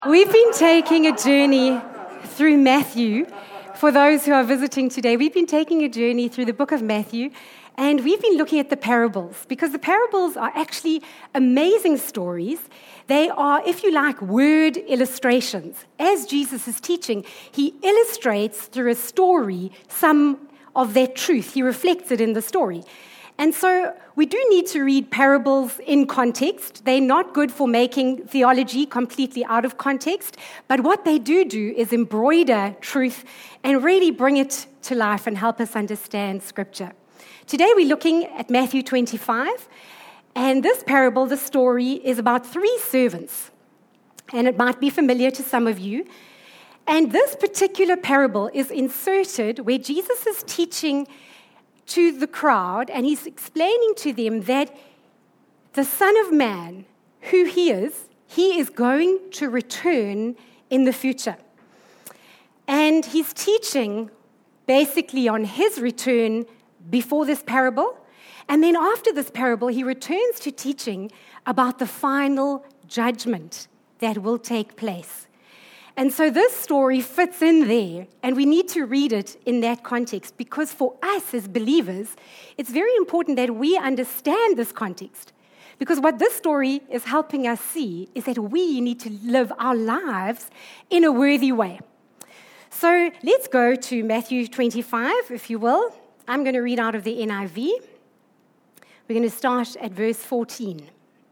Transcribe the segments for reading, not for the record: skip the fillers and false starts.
We've been taking a journey through Matthew. For those who are visiting today, we've been taking a journey through the book of Matthew, and we've been looking at the parables, because the parables are actually amazing stories. They are, if you like, word illustrations. As Jesus is teaching, he illustrates through a story some of that truth. He reflects it in the story. And so we do need to read parables in context. They're not good for making theology completely out of context, but what they do is embroider truth and really bring it to life and help us understand Scripture. Today we're looking at Matthew 25, and this parable, the story, is about three servants, and it might be familiar to some of you. And this particular parable is inserted where Jesus is teaching to the crowd, and he's explaining to them that the Son of Man, who he is going to return in the future. And he's teaching basically on his return before this parable, and then after this parable, he returns to teaching about the final judgment that will take place. And so this story fits in there, and we need to read it in that context, because for us as believers, it's very important that we understand this context. Because what this story is helping us see is that we need to live our lives in a worthy way. So let's go to Matthew 25, if you will. I'm going to read out of the NIV. We're going to start at verse 14.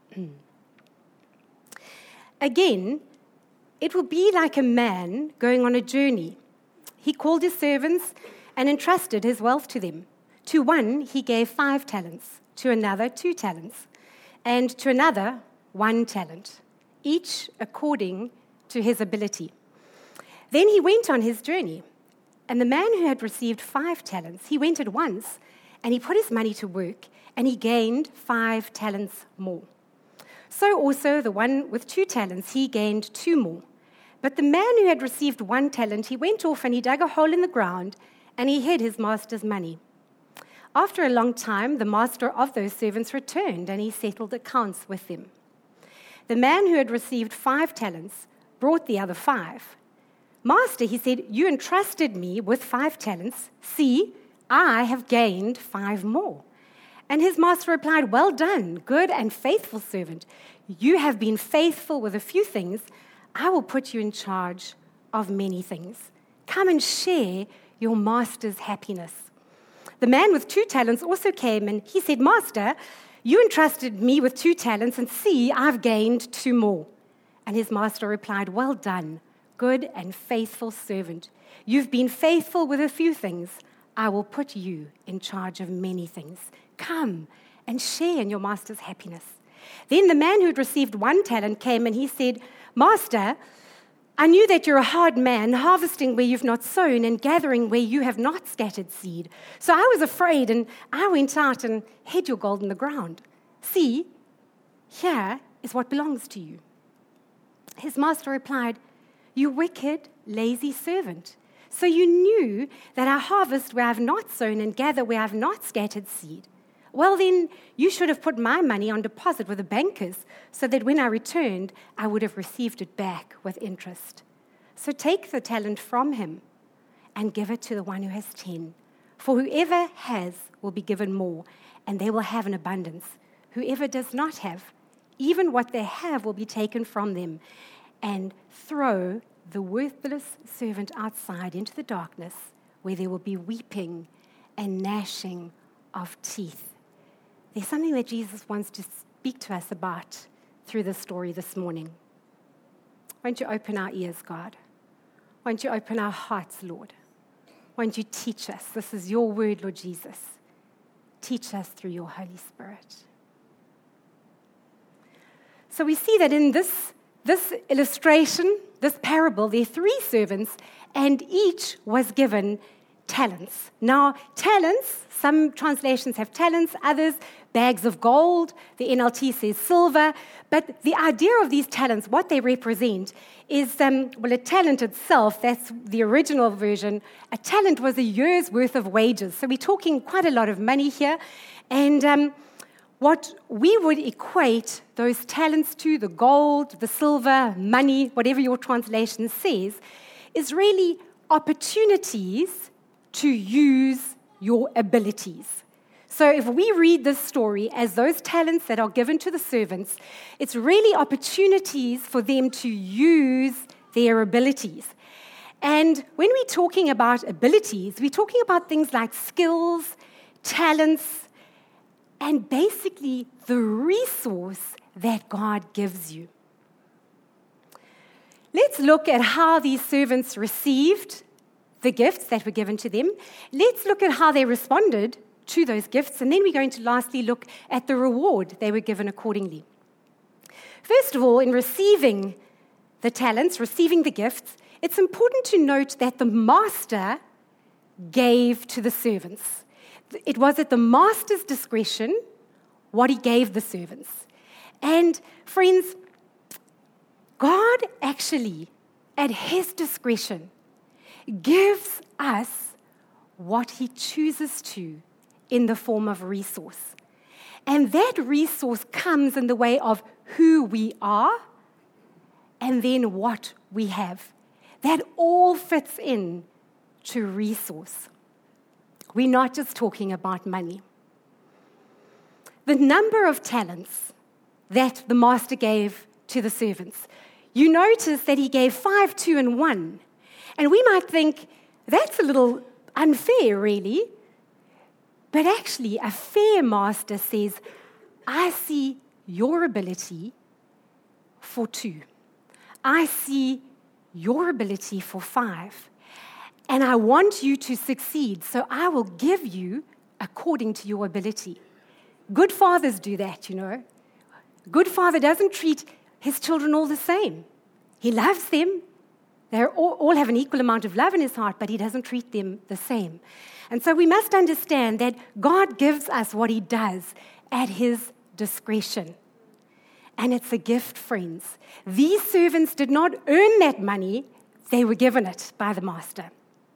Again, it will be like a man going on a journey. He called his servants and entrusted his wealth to them. To one he gave 5 talents, to another 2 talents, and to another 1 talent, each according to his ability. Then he went on his journey, and the man who had received 5 talents, he went at once, and he put his money to work, and he gained 5 talents more. So also the one with 2 talents, he gained 2 more. But the man who had received 1 talent, he went off and he dug a hole in the ground, and he hid his master's money. After a long time, the master of those servants returned, and he settled accounts with them. The man who had received 5 talents brought the other 5. Master, he said, you entrusted me with 5 talents. See, I have gained 5 more. And his master replied, well done, good and faithful servant. You have been faithful with a few things. I will put you in charge of many things. Come and share your master's happiness. The man with 2 talents also came, and he said, Master, you entrusted me with 2 talents, and see, I've gained 2 more. And his master replied, well done, good and faithful servant. You've been faithful with a few things. I will put you in charge of many things. Come and share in your master's happiness. Then the man who had received 1 talent came, and he said, Master, I knew that you're a hard man, harvesting where you've not sown and gathering where you have not scattered seed. So I was afraid, and I went out and hid your gold in the ground. See, here is what belongs to you. His master replied, you wicked, lazy servant. So you knew that I harvest where I have not sown and gather where I have not scattered seed. Well, then, you should have put my money on deposit with the bankers, so that when I returned, I would have received it back with interest. So take the talent from him and give it to the one who has 10. For whoever has will be given more, and they will have an abundance. Whoever does not have, even what they have will be taken from them. And throw the worthless servant outside into the darkness, where there will be weeping and gnashing of teeth. There's something that Jesus wants to speak to us about through this story this morning. Won't you open our ears, God? Won't you open our hearts, Lord? Won't you teach us? This is your word, Lord Jesus. Teach us through your Holy Spirit. So we see that in this illustration, this parable, there are 3 servants, and each was given talents. Now, talents, some translations have talents, others bags of gold. The NLT says silver. But the idea of these talents, what they represent, is, a talent itself, that's the original version. A talent was a year's worth of wages. So we're talking quite a lot of money here. And what we would equate those talents to, the gold, the silver, money, whatever your translation says, is really opportunities to use your abilities. So if we read this story as those talents that are given to the servants, it's really opportunities for them to use their abilities. And when we're talking about abilities, we're talking about things like skills, talents, and basically the resource that God gives you. Let's look at how these servants received the gifts that were given to them. Let's look at how they responded to those gifts, and then we're going to lastly look at the reward they were given accordingly. First of all, in receiving the talents, receiving the gifts, it's important to note that the master gave to the servants. It was at the master's discretion what he gave the servants. And friends, God actually, at his discretion, gives us what he chooses to in the form of resource. And that resource comes in the way of who we are and then what we have. That all fits in to resource. We're not just talking about money. The number of talents that the master gave to the servants, you notice that he gave 5, 2, and 1. And we might think, that's a little unfair, really. But actually, a fair master says, I see your ability for 2. I see your ability for 5. And I want you to succeed, so I will give you according to your ability. Good fathers do that, you know. A good father doesn't treat his children all the same. He loves them. They all have an equal amount of love in his heart, but he doesn't treat them the same. And so we must understand that God gives us what he does at his discretion. And it's a gift, friends. These servants did not earn that money. They were given it by the master.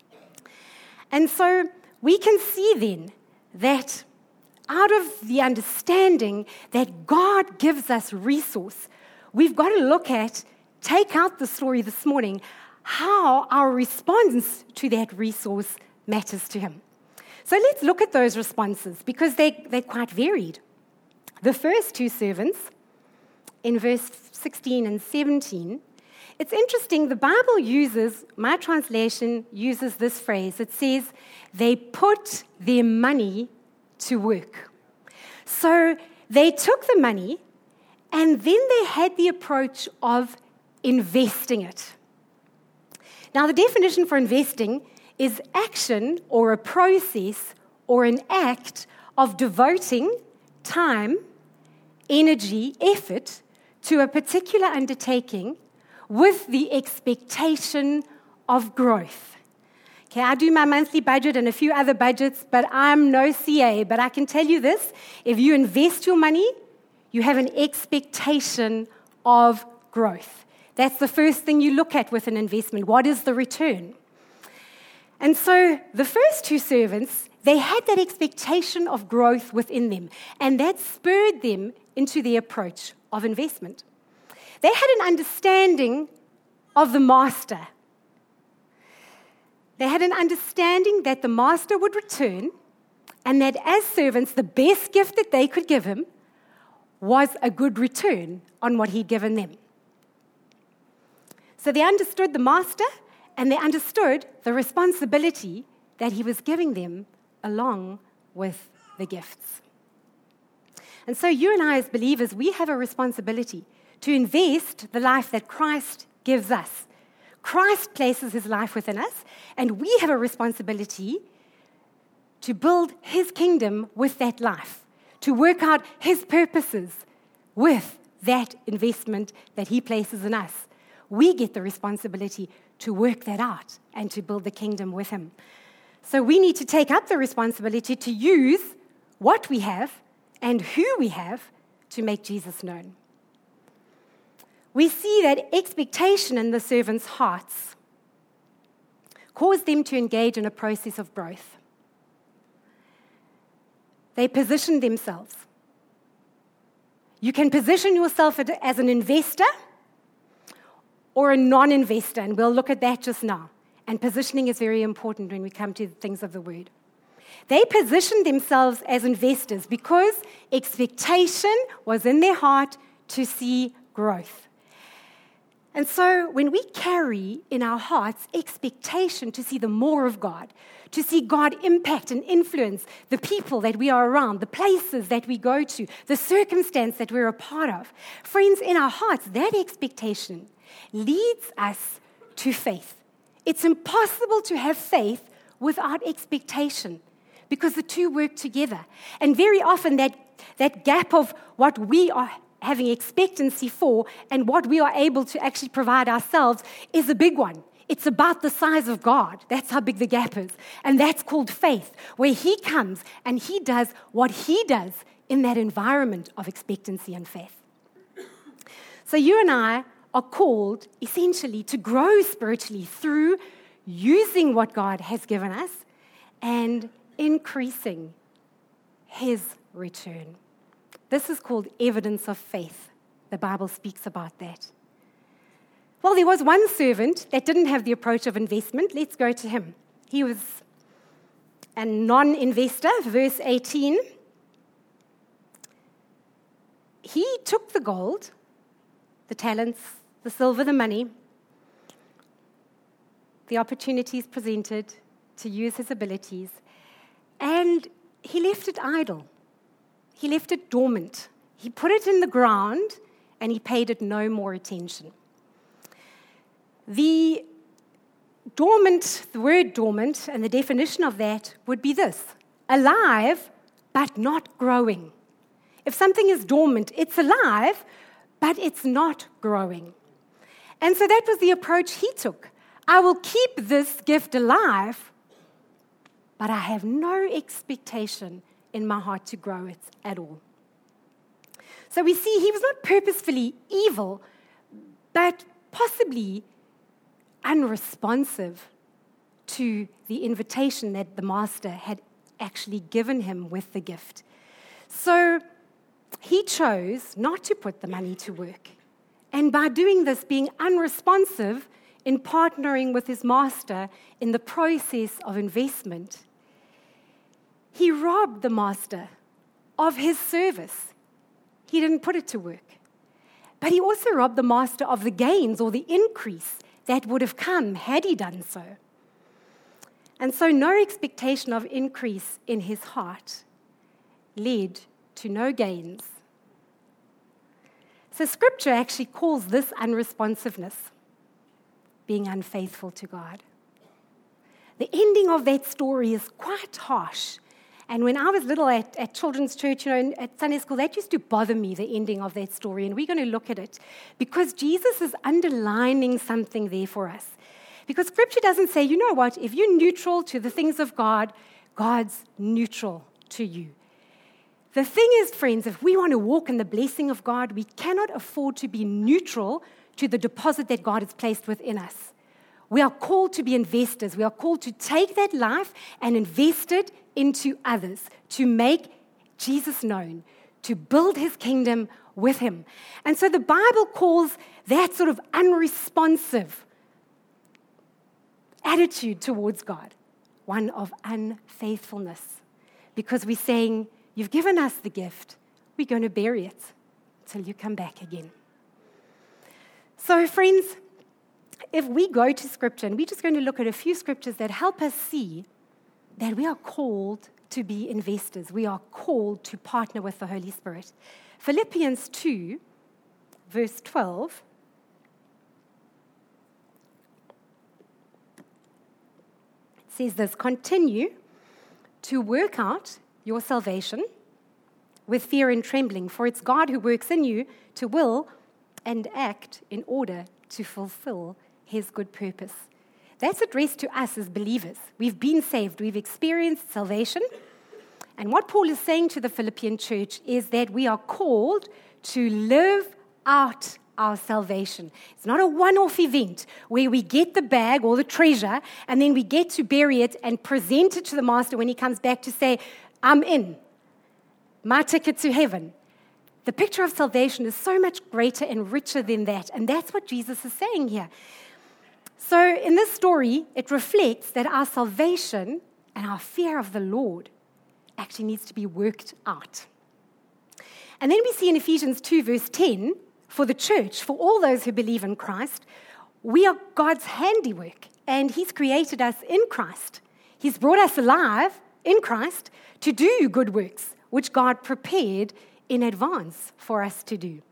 And so we can see then that out of the understanding that God gives us resource, we've got to look at, take out the story this morning, how our response to that resource matters to him. So let's look at those responses because they're quite varied. The first 2 servants, in verse 16 and 17, it's interesting, the Bible uses, my translation uses this phrase. It says, they put their money to work. So they took the money and then they had the approach of investing it. Now, the definition for investing is action or a process or an act of devoting time, energy, effort to a particular undertaking with the expectation of growth. Okay, I do my monthly budget and a few other budgets, but I'm no CA. But I can tell you this, if you invest your money, you have an expectation of growth. That's the first thing you look at with an investment. What is the return? And so the first 2 servants, they had that expectation of growth within them, and that spurred them into the approach of investment. They had an understanding of the master. They had an understanding that the master would return, and that as servants, the best gift that they could give him was a good return on what he'd given them. So they understood the master, and they understood the responsibility that he was giving them along with the gifts. And so you and I as believers, we have a responsibility to invest the life that Christ gives us. Christ places his life within us, and we have a responsibility to build his kingdom with that life, to work out his purposes with that investment that he places in us. We get the responsibility to work that out and to build the kingdom with him. So we need to take up the responsibility to use what we have and who we have to make Jesus known. We see that expectation in the servants' hearts caused them to engage in a process of growth. They positioned themselves. You can position yourself as an investor or a non-investor, and we'll look at that just now. And positioning is very important when we come to things of the word. They positioned themselves as investors because expectation was in their heart to see growth. And so when we carry in our hearts expectation to see the more of God, to see God impact and influence the people that we are around, the places that we go to, the circumstance that we're a part of, friends, in our hearts, that expectation leads us to faith. It's impossible to have faith without expectation because the two work together. And very often that gap of what we are having expectancy for and what we are able to actually provide ourselves is a big one. It's about the size of God. That's how big the gap is. And that's called faith, where He comes and He does what He does in that environment of expectancy and faith. So you and I are called essentially to grow spiritually through using what God has given us and increasing His return. This is called evidence of faith. The Bible speaks about that. Well, there was one servant that didn't have the approach of investment. Let's go to him. He was a non-investor, verse 18. He took the gold, the talents, the silver, the money, the opportunities presented to use his abilities, and he left it idle. He left it dormant. He put it in the ground, and he paid it no more attention. The word dormant, and the definition of that would be this: alive, but not growing. If something is dormant, it's alive, but it's not growing. And so that was the approach he took. I will keep this gift alive, but I have no expectation in my heart to grow it at all. So we see he was not purposefully evil, but possibly unresponsive to the invitation that the master had actually given him with the gift. So he chose not to put the money to work. And by doing this, being unresponsive in partnering with his master in the process of investment, he robbed the master of his service. He didn't put it to work. But he also robbed the master of the gains or the increase that would have come had he done so. And so no expectation of increase in his heart led to no gains. So Scripture actually calls this unresponsiveness being unfaithful to God. The ending of that story is quite harsh. And when I was little at children's church, at Sunday school, that used to bother me, the ending of that story. And we're going to look at it because Jesus is underlining something there for us. Because Scripture doesn't say, you know what, if you're neutral to the things of God, God's neutral to you. The thing is, friends, if we want to walk in the blessing of God, we cannot afford to be neutral to the deposit that God has placed within us. We are called to be investors. We are called to take that life and invest it into others, to make Jesus known, to build His kingdom with Him. And so the Bible calls that sort of unresponsive attitude towards God one of unfaithfulness, because we're saying, you've given us the gift, we're going to bury it till you come back again. So, friends, if we go to Scripture, and we're just going to look at a few Scriptures that help us see that we are called to be investors. We are called to partner with the Holy Spirit. Philippians 2, verse 12. It says this: continue to work out your salvation with fear and trembling, for it's God who works in you to will and act in order to fulfill His good purpose. That's addressed to us as believers. We've been saved. We've experienced salvation. And what Paul is saying to the Philippian church is that we are called to live out our salvation. It's not a one-off event where we get the bag or the treasure and then we get to bury it and present it to the master when he comes back to say, I'm in. My ticket to heaven. The picture of salvation is so much greater and richer than that, and that's what Jesus is saying here. So in this story, it reflects that our salvation and our fear of the Lord actually needs to be worked out. And then we see in Ephesians 2, verse 10, for the church, for all those who believe in Christ, we are God's handiwork, and He's created us in Christ. He's brought us alive in Christ to do good works, which God prepared in advance for us to do.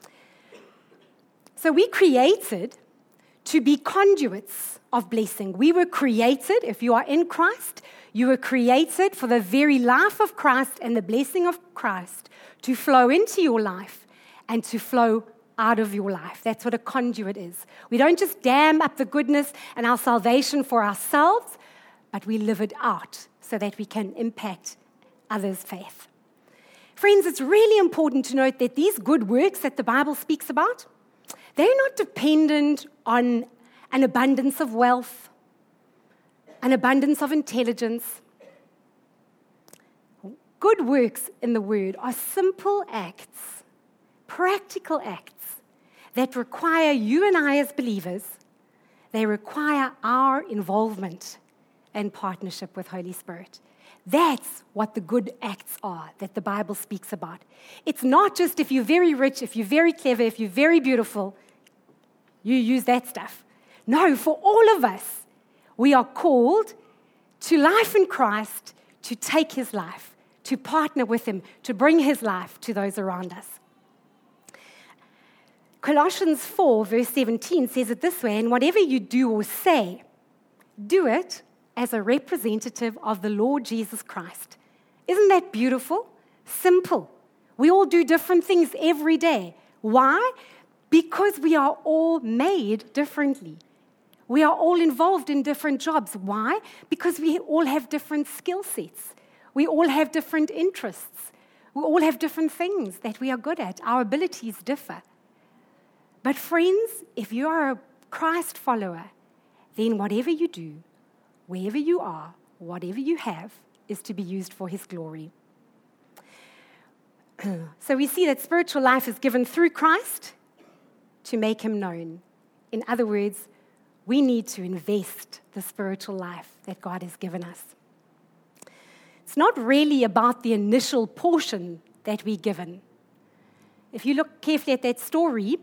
So we created to be conduits of blessing. We were created, if you are in Christ, you were created for the very life of Christ and the blessing of Christ to flow into your life and to flow out of your life. That's what a conduit is. We don't just dam up the goodness and our salvation for ourselves, but we live it out so that we can impact others' faith. Friends, it's really important to note that these good works that the Bible speaks about, they're not dependent on an abundance of wealth, an abundance of intelligence. Good works in the Word are simple acts, practical acts that require you and I as believers. They require our involvement and partnership with Holy Spirit. That's what the good acts are that the Bible speaks about. It's not just if you're very rich, if you're very clever, if you're very beautiful, you use that stuff. No, for all of us, we are called to life in Christ, to take His life, to partner with Him, to bring His life to those around us. Colossians 4, verse 17 says it this way, and whatever you do or say, do it as a representative of the Lord Jesus Christ. Isn't that beautiful? Simple. We all do different things every day. Why? Because we are all made differently. We are all involved in different jobs. Why? Because we all have different skill sets. We all have different interests. We all have different things that we are good at. Our abilities differ. But friends, if you are a Christ follower, then whatever you do, wherever you are, whatever you have, is to be used for His glory. So we see that spiritual life is given through Christ to make Him known. In other words, we need to invest the spiritual life that God has given us. It's not really about the initial portion that we're given. If you look carefully at that story,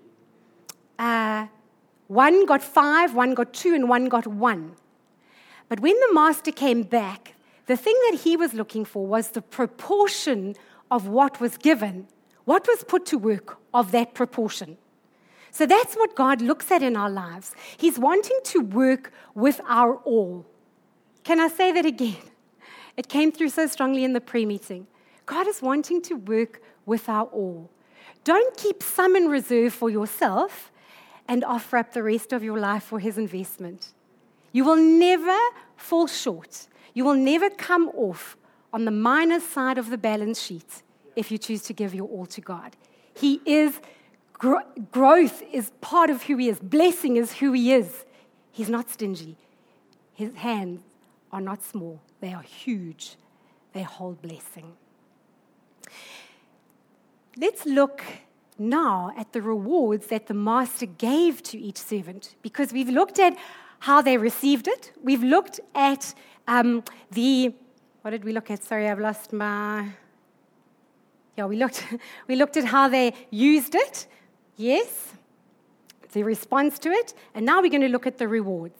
one got 5, one got 2, and one got 1. But when the master came back, the thing that he was looking for was the proportion of what was given, what was put to work of that proportion. So that's what God looks at in our lives. He's wanting to work with our all. Can I say that again? It came through so strongly in the prayer meeting. God is wanting to work with our all. Don't keep some in reserve for yourself and offer up the rest of your life for His investment. You will never fall short. You will never come off on the minus side of the balance sheet if you choose to give your all to God. He is, growth is part of who He is. Blessing is who He is. He's not stingy. His hands are not small. They are huge. They hold blessing. Let's look now at the rewards that the master gave to each servant, because we've looked at how they received it. We've looked at what did we look at? Sorry, I've lost my... Yeah, we looked at how they used it. Yes, the response to it. And now we're going to look at the rewards.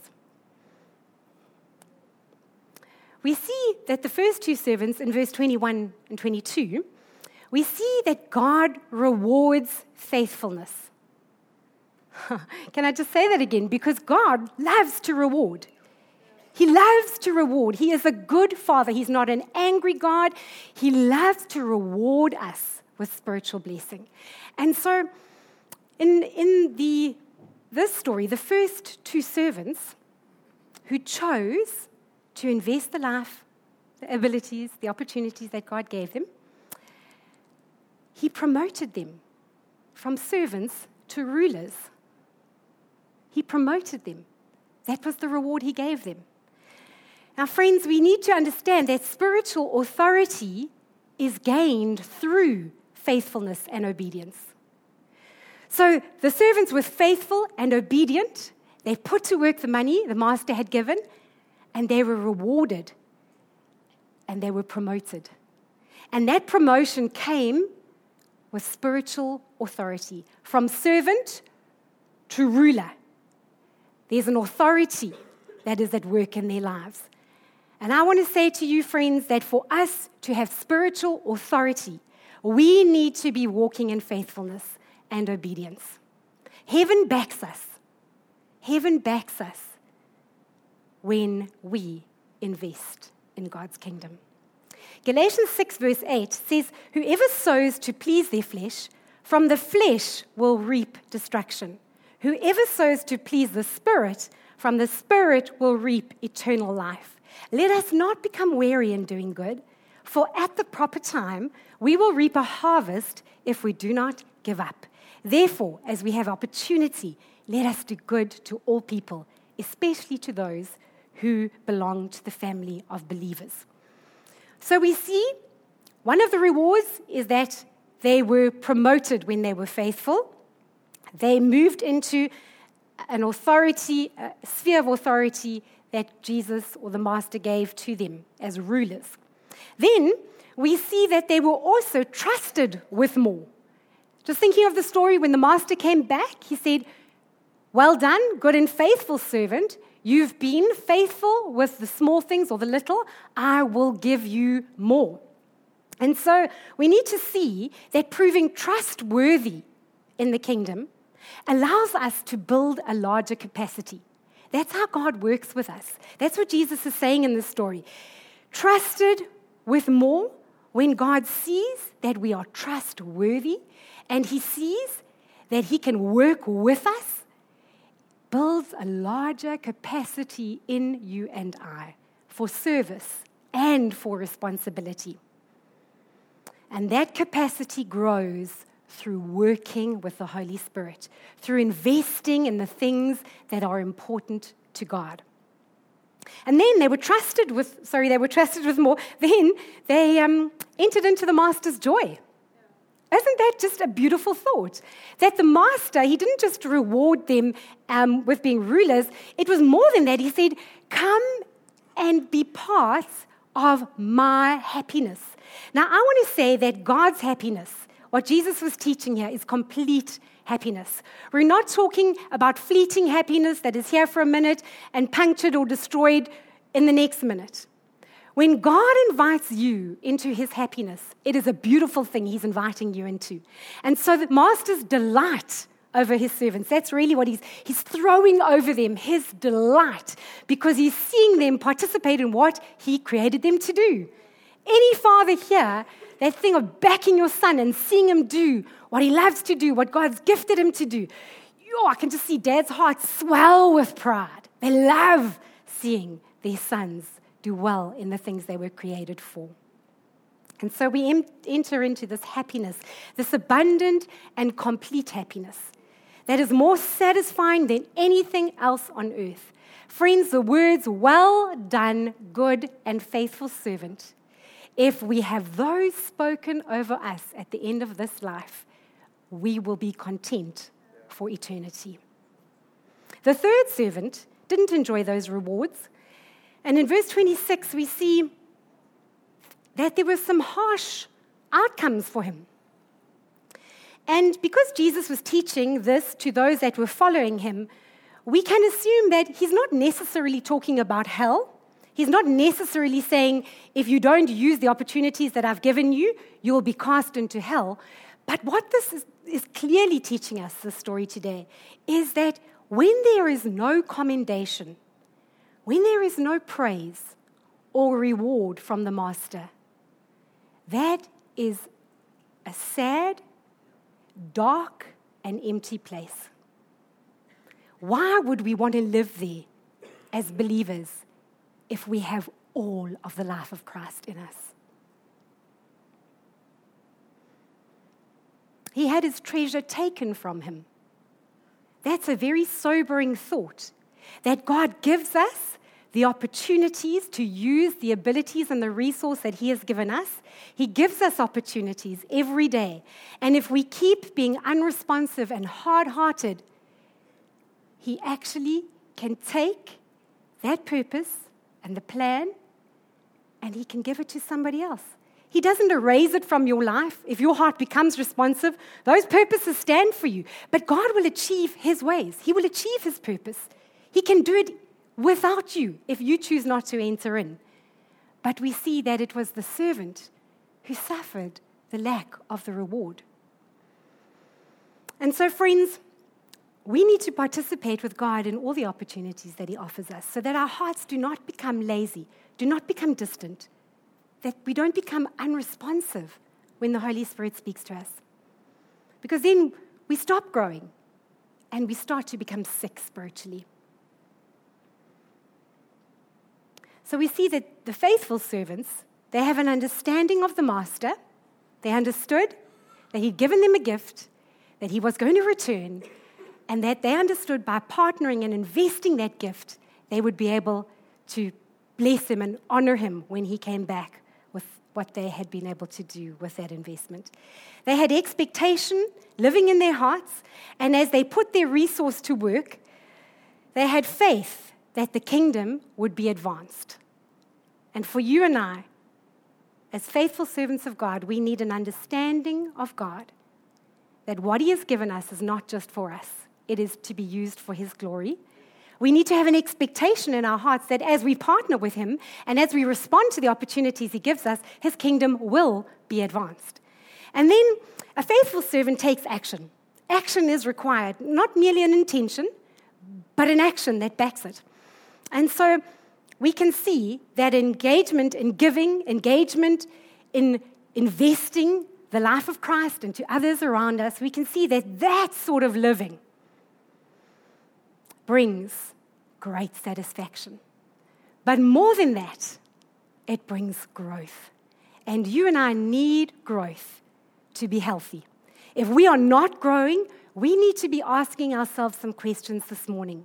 We see that the first two servants in verse 21 and 22, we see that God rewards faithfulness. Can I just say that again? Because God loves to reward. He loves to reward. He is a good Father. He's not an angry God. He loves to reward us with spiritual blessing. And so in this story, the first two servants who chose to invest the life, the abilities, the opportunities that God gave them, He promoted them from servants to rulers. He promoted them. That was the reward He gave them. Now, friends, we need to understand that spiritual authority is gained through faithfulness and obedience. So the servants were faithful and obedient. They put to work the money the master had given, and they were rewarded, and they were promoted. And that promotion came with spiritual authority. From servant to ruler, there's an authority that is at work in their lives. And I want to say to you, friends, that for us to have spiritual authority, we need to be walking in faithfulness and obedience. Heaven backs us. Heaven backs us when we invest in God's kingdom. Galatians 6 verse 8 says, "Whoever sows to please their flesh, from the flesh will reap destruction. Whoever sows to please the Spirit, from the Spirit will reap eternal life. Let us not become weary in doing good, for at the proper time we will reap a harvest if we do not give up. Therefore, as we have opportunity, let us do good to all people, especially to those who belong to the family of believers." So we see one of the rewards is that they were promoted when they were faithful. They moved into an authority, a sphere of authority that Jesus or the Master gave to them as rulers. Then we see that they were also trusted with more. Just thinking of the story when the Master came back, he said, "Well done, good and faithful servant. You've been faithful with the small things or the little. I will give you more." And so we need to see that proving trustworthy in the kingdom allows us to build a larger capacity. That's how God works with us. That's what Jesus is saying in this story. Trusted with more, when God sees that we are trustworthy and he sees that he can work with us, builds a larger capacity in you and I for service and for responsibility. And that capacity grows through working with the Holy Spirit, through investing in the things that are important to God. And then they were trusted with more. Then they entered into the Master's joy. Isn't that just a beautiful thought? That the Master, he didn't just reward them with being rulers. It was more than that. He said, "Come and be part of my happiness." Now, I want to say that God's happiness, what Jesus was teaching here, is complete happiness. We're not talking about fleeting happiness that is here for a minute and punctured or destroyed in the next minute. When God invites you into his happiness, it is a beautiful thing he's inviting you into. And so the Master's delight over his servants, that's really what he's throwing over them, his delight, because he's seeing them participate in what he created them to do. Any father here, that thing of backing your son and seeing him do what he loves to do, what God's gifted him to do, I can just see dad's heart swell with pride. They love seeing their sons do well in the things they were created for. And so we enter into this happiness, this abundant and complete happiness that is more satisfying than anything else on earth. Friends, the words, "Well done, good and faithful servant," if we have those spoken over us at the end of this life, we will be content for eternity. The third servant didn't enjoy those rewards. And in verse 26, we see that there were some harsh outcomes for him. And because Jesus was teaching this to those that were following him, we can assume that he's not necessarily talking about hell. He's not necessarily saying, if you don't use the opportunities that I've given you, you'll be cast into hell. But what this is clearly teaching us, this story today, is that when there is no commendation, when there is no praise or reward from the Master, that is a sad, dark, and empty place. Why would we want to live there as believers if we have all of the life of Christ in us? He had his treasure taken from him. That's a very sobering thought, that God gives us the opportunities to use the abilities and the resource that He has given us. He gives us opportunities every day. And if we keep being unresponsive and hard-hearted, He actually can take that purpose and the plan, and He can give it to somebody else. He doesn't erase it from your life. If your heart becomes responsive, those purposes stand for you. But God will achieve His ways. He will achieve His purpose. He can do it without you if you choose not to enter in. But we see that it was the servant who suffered the lack of the reward. And so, friends, we need to participate with God in all the opportunities that He offers us so that our hearts do not become lazy, do not become distant, that we don't become unresponsive when the Holy Spirit speaks to us. Because then we stop growing and we start to become sick spiritually. So we see that the faithful servants, they have an understanding of the master. They understood that He'd given them a gift, that He was going to return, and that they understood by partnering and investing that gift, they would be able to bless Him and honor Him when He came back with what they had been able to do with that investment. They had expectation living in their hearts, and as they put their resource to work, they had faith that the kingdom would be advanced. And for you and I, as faithful servants of God, we need an understanding of God, that what He has given us is not just for us. It is to be used for His glory. We need to have an expectation in our hearts that as we partner with Him and as we respond to the opportunities He gives us, His kingdom will be advanced. And then a faithful servant takes action. Action is required, not merely an intention, but an action that backs it. And so we can see that engagement in giving, engagement in investing the life of Christ into others around us, we can see that that sort of living brings great satisfaction. But more than that, it brings growth. And you and I need growth to be healthy. If we are not growing, we need to be asking ourselves some questions this morning.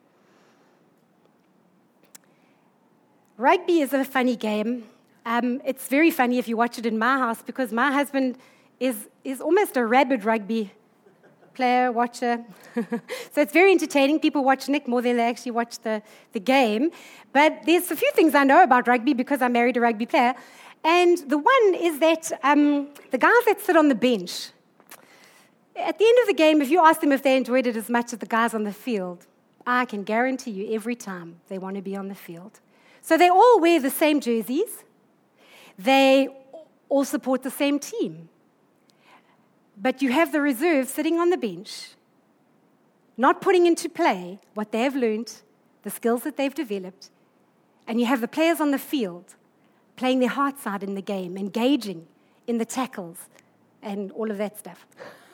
Rugby is a funny game. It's very funny if you watch it in my house because my husband is almost a rabid rugby player, watcher. So it's very entertaining. People watch Nick more than they actually watch the game. But there's a few things I know about rugby because I married a rugby player. And the one is that the guys that sit on the bench, at the end of the game, if you ask them if they enjoyed it as much as the guys on the field, I can guarantee you every time they want to be on the field. So they all wear the same jerseys. They all support the same team. But you have the reserve sitting on the bench, not putting into play what they have learned, the skills that they've developed, and you have the players on the field playing their hearts out in the game, engaging in the tackles and all of that stuff.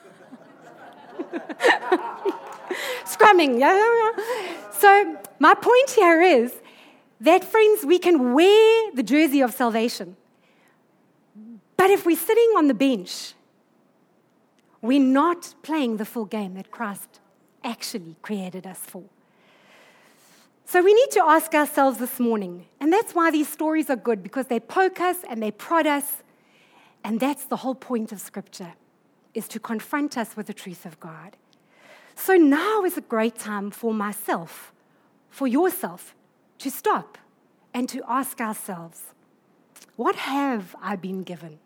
Scrumming, yeah. So my point here is that, friends, we can wear the jersey of salvation, but if we're sitting on the bench, we're not playing the full game that Christ actually created us for. So we need to ask ourselves this morning, and that's why these stories are good, because they poke us and they prod us, and that's the whole point of Scripture, is to confront us with the truth of God. So now is a great time for myself, for yourself, to stop and to ask ourselves, what have I been given?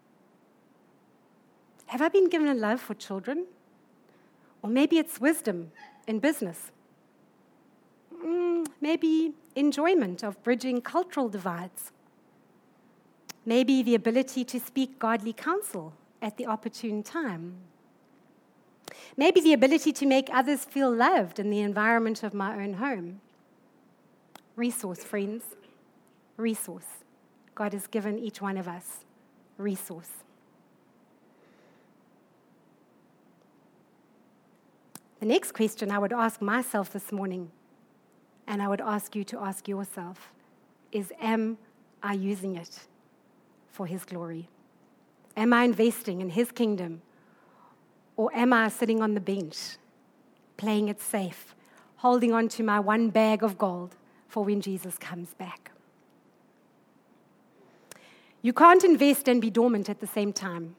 Have I been given a love for children? Or maybe it's wisdom in business. Maybe enjoyment of bridging cultural divides. Maybe the ability to speak godly counsel at the opportune time. Maybe the ability to make others feel loved in the environment of my own home. Resource, friends. Resource. God has given each one of us resource. The next question I would ask myself this morning, and I would ask you to ask yourself, is, am I using it for His glory? Am I investing in His kingdom? Or am I sitting on the bench, playing it safe, holding on to my one bag of gold, for when Jesus comes back. You can't invest and be dormant at the same time.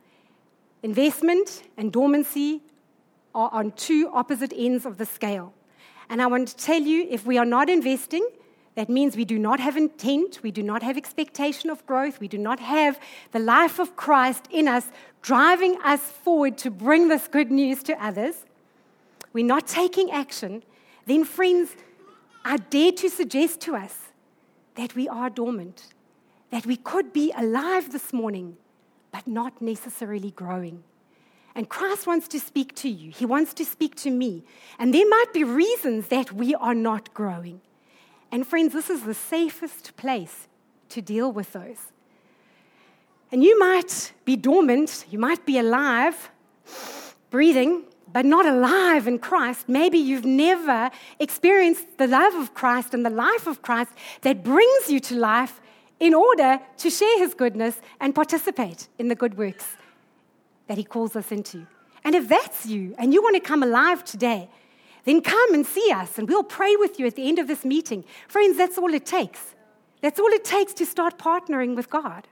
Investment and dormancy are on two opposite ends of the scale. And I want to tell you, if we are not investing, that means we do not have intent, we do not have expectation of growth, we do not have the life of Christ in us, driving us forward to bring this good news to others. We're not taking action. Then, friends, I dare to suggest to us that we are dormant, that we could be alive this morning, but not necessarily growing. And Christ wants to speak to you. He wants to speak to me. And there might be reasons that we are not growing. And friends, this is the safest place to deal with those. And you might be dormant, you might be alive, breathing, but not alive in Christ. Maybe you've never experienced the love of Christ and the life of Christ that brings you to life in order to share His goodness and participate in the good works that He calls us into. And if that's you, and you want to come alive today, then come and see us, and we'll pray with you at the end of this meeting. Friends, that's all it takes. That's all it takes to start partnering with God.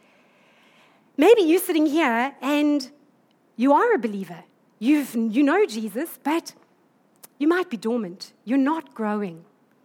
Maybe you're sitting here, and you are a believer. You know Jesus, but you might be dormant. You're not growing.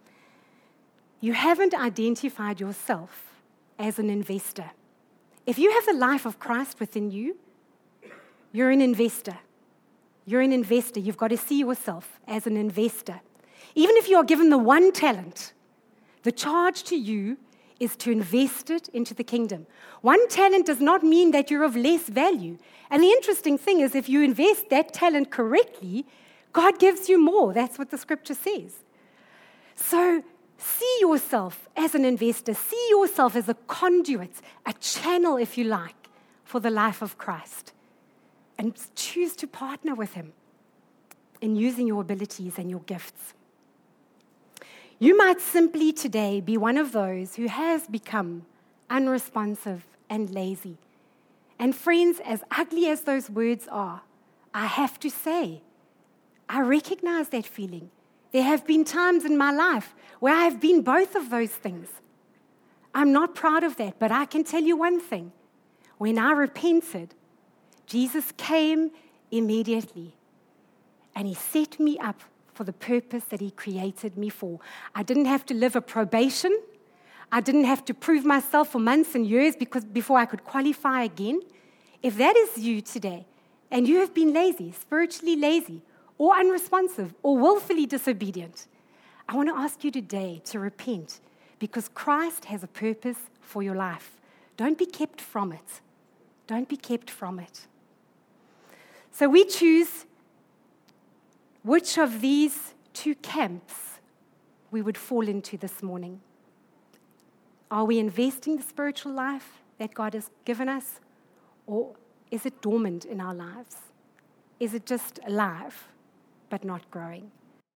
You haven't identified yourself as an investor. If you have the life of Christ within you, you're an investor. You're an investor. You've got to see yourself as an investor. Even if you are given the one talent, the charge to you is to invest it into the kingdom. One talent does not mean that you're of less value. And the interesting thing is, if you invest that talent correctly, God gives you more. That's what the scripture says. So see yourself as an investor. See yourself as a conduit, a channel, if you like, for the life of Christ. And choose to partner with Him in using your abilities and your gifts. You might simply today be one of those who has become unresponsive and lazy. And friends, as ugly as those words are, I have to say, I recognize that feeling. There have been times in my life where I have been both of those things. I'm not proud of that, but I can tell you one thing. When I repented, Jesus came immediately, and He set me up for the purpose that He created me for. I didn't have to live a probation. I didn't have to prove myself for months and years before I could qualify again. If that is you today, and you have been lazy, spiritually lazy, or unresponsive, or willfully disobedient, I want to ask you today to repent, because Christ has a purpose for your life. Don't be kept from it. Don't be kept from it. So we choose which of these two camps we would fall into this morning. Are we investing the spiritual life that God has given us, or is it dormant in our lives? Is it just alive but not growing?